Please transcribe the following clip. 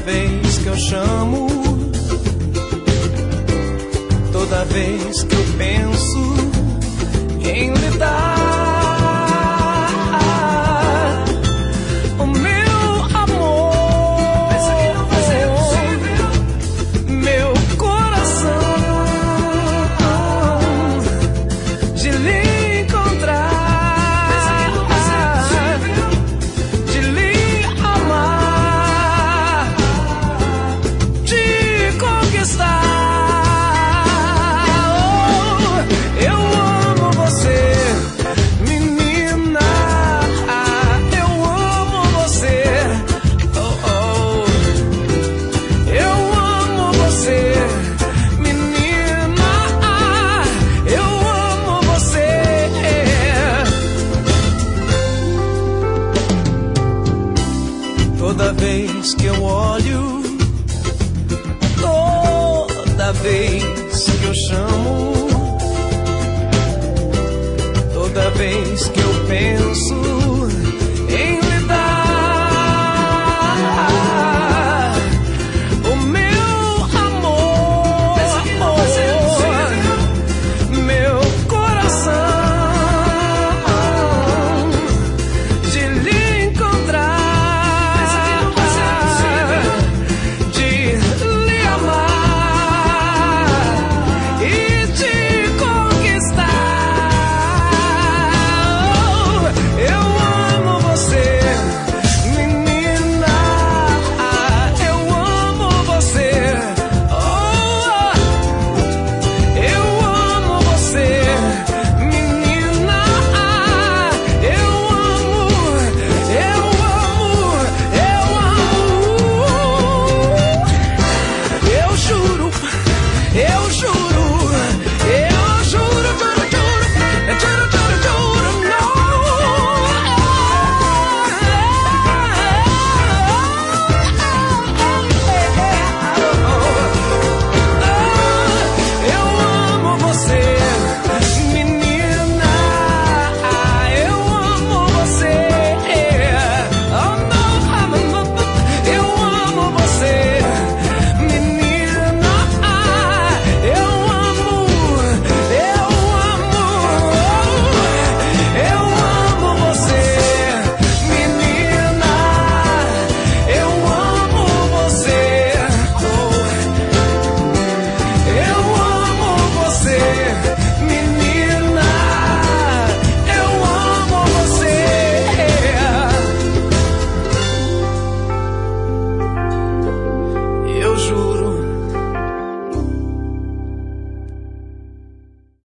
vez que eu chamo, toda vez que eu penso em lhe dar o meu amor, pensa que não vai ser possível, meu coração, de lhe encontrar, pensa que não vai ser possível, de lhe amar, de conquistar. Toda vez que eu olho, toda vez que eu chamo, toda vez que eu penso em lhe dar o meu amor, pensa que não vai ser possível, meu coração, de lhe encontrar, eu juro.